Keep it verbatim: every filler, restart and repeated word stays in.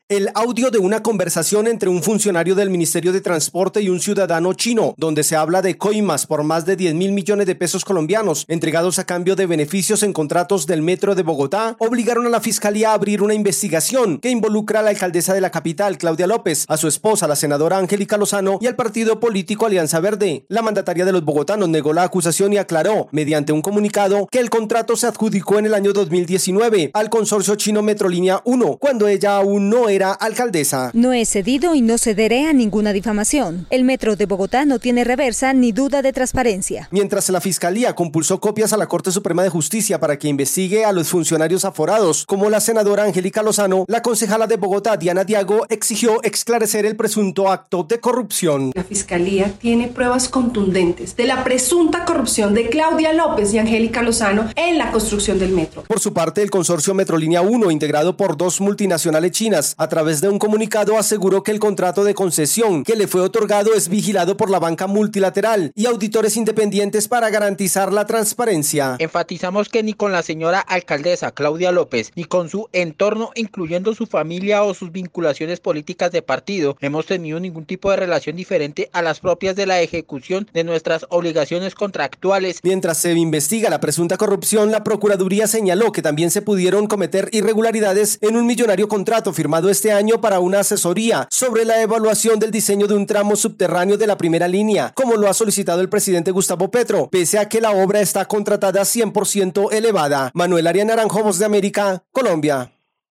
El audio de una conversación entre un funcionario del Ministerio de Transporte y un ciudadano chino, donde se habla de coimas por más de diez mil millones de pesos colombianos entregados a cambio de beneficios en contratos del Metro de Bogotá, obligaron a la Fiscalía a abrir una investigación que involucra a la alcaldesa de la capital, Claudia López, a su esposa, la senadora Angélica Lozano, y al partido político Alianza Verde. La mandataria de los bogotanos negó la acusación y aclaró, mediante un comunicado, que el contrato se adjudicó en el año dos mil diecinueve al consorcio chino Metrolínea uno, cuando ella aún no era Era alcaldesa. No he cedido y no cederé a ninguna difamación. El Metro de Bogotá no tiene reversa ni duda de transparencia. Mientras la Fiscalía compulsó copias a la Corte Suprema de Justicia para que investigue a los funcionarios aforados, como la senadora Angélica Lozano, la concejala de Bogotá, Diana Diago, exigió esclarecer el presunto acto de corrupción. La Fiscalía tiene pruebas contundentes de la presunta corrupción de Claudia López y Angélica Lozano en la construcción del metro. Por su parte, el consorcio Metrolínea uno, integrado por dos multinacionales chinas, a través de un comunicado aseguró que el contrato de concesión que le fue otorgado es vigilado por la banca multilateral y auditores independientes para garantizar la transparencia. Enfatizamos que ni con la señora alcaldesa Claudia López ni con su entorno, incluyendo su familia o sus vinculaciones políticas de partido, hemos tenido ningún tipo de relación diferente a las propias de la ejecución de nuestras obligaciones contractuales. Mientras se investiga la presunta corrupción, la Procuraduría señaló que también se pudieron cometer irregularidades en un millonario contrato firmado este año para una asesoría sobre la evaluación del diseño de un tramo subterráneo de la primera línea, como lo ha solicitado el presidente Gustavo Petro, pese a que la obra está contratada cien por ciento elevada. Manuel Arias Naranjo, Voz de América, Colombia.